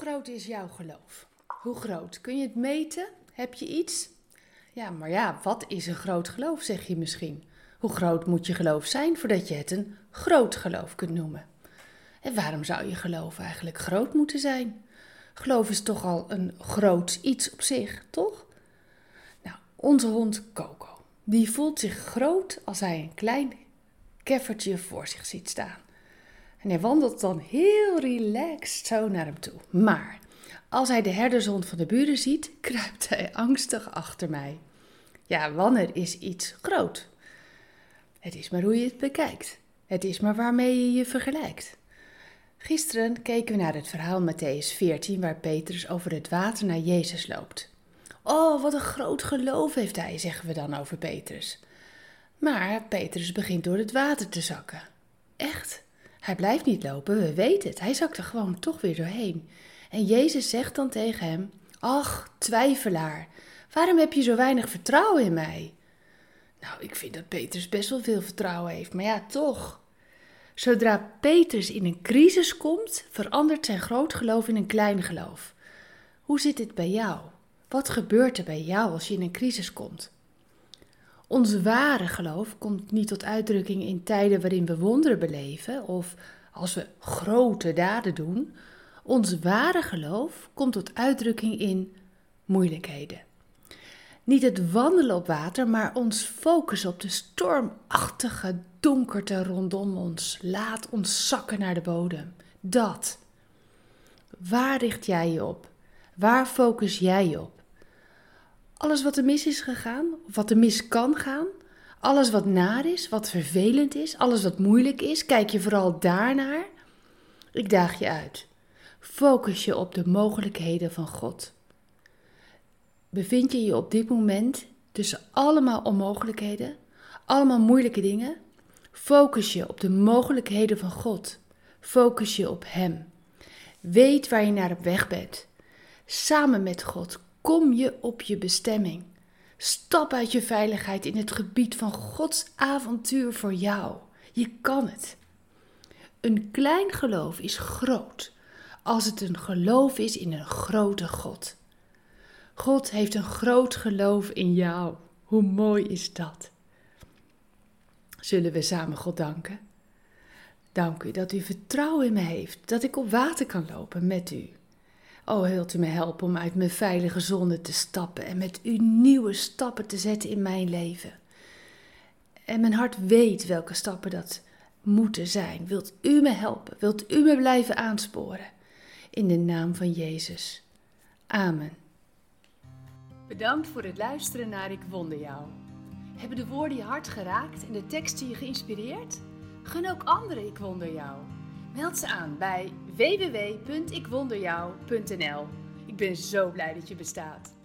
groot is jouw geloof? Hoe groot? Kun je het meten? Heb je iets? Maar wat is een groot geloof, zeg je misschien? Hoe groot moet je geloof zijn voordat je het een groot geloof kunt noemen? En waarom zou je geloof eigenlijk groot moeten zijn? Geloof is toch al een groot iets op zich, toch? Nou, onze hond Coco, die voelt zich groot als hij een klein keffertje voor zich ziet staan. En hij wandelt dan heel relaxed zo naar hem toe. Maar als hij de herdershond van de buren ziet, kruipt hij angstig achter mij. Ja, wanneer is iets groot? Het is maar hoe je het bekijkt. Het is maar waarmee je je vergelijkt. Gisteren keken we naar het verhaal Mattheüs 14, waar Petrus over het water naar Jezus loopt. Oh, wat een groot geloof heeft hij, zeggen we dan over Petrus. Maar Petrus begint door het water te zakken. Echt? Hij blijft niet lopen, we weten het. Hij zakt er gewoon toch weer doorheen. En Jezus zegt dan tegen hem: ach, twijfelaar, waarom heb je zo weinig vertrouwen in mij? Nou, ik vind dat Petrus best wel veel vertrouwen heeft, maar ja, toch. Zodra Petrus in een crisis komt, verandert zijn groot geloof in een klein geloof. Hoe zit dit bij jou? Wat gebeurt er bij jou als je in een crisis komt? Ons ware geloof komt niet tot uitdrukking in tijden waarin we wonderen beleven of als we grote daden doen. Ons ware geloof komt tot uitdrukking in moeilijkheden. Niet het wandelen op water, maar ons focus op de stormachtige donkerte rondom ons. Laat ons zakken naar de bodem. Dat. Waar richt jij je op? Waar focus jij je op? Alles wat er mis is gegaan, of wat er mis kan gaan, alles wat naar is, wat vervelend is, alles wat moeilijk is, kijk je vooral daarnaar? Ik daag je uit. Focus je op de mogelijkheden van God. Bevind je je op dit moment tussen allemaal onmogelijkheden, allemaal moeilijke dingen? Focus je op de mogelijkheden van God. Focus je op Hem. Weet waar je naar op weg bent. Samen met God kom je op je bestemming. Stap uit je veiligheid in het gebied van Gods avontuur voor jou. Je kan het. Een klein geloof is groot als het een geloof is in een grote God. God heeft een groot geloof in jou. Hoe mooi is dat? Zullen we samen God danken? Dank u dat u vertrouwen in me heeft, dat ik op water kan lopen met u. O, wilt u me helpen om uit mijn veilige zone te stappen en met u nieuwe stappen te zetten in mijn leven. En mijn hart weet welke stappen dat moeten zijn. Wilt u me helpen? Wilt u me blijven aansporen? In de naam van Jezus. Amen. Bedankt voor het luisteren naar Ik Wonder Jou. Hebben de woorden je hart geraakt en de teksten je geïnspireerd? Gun ook anderen Ik Wonder Jou. Meld ze aan bij www.ikwonderjou.nl. Ik ben zo blij dat je bestaat.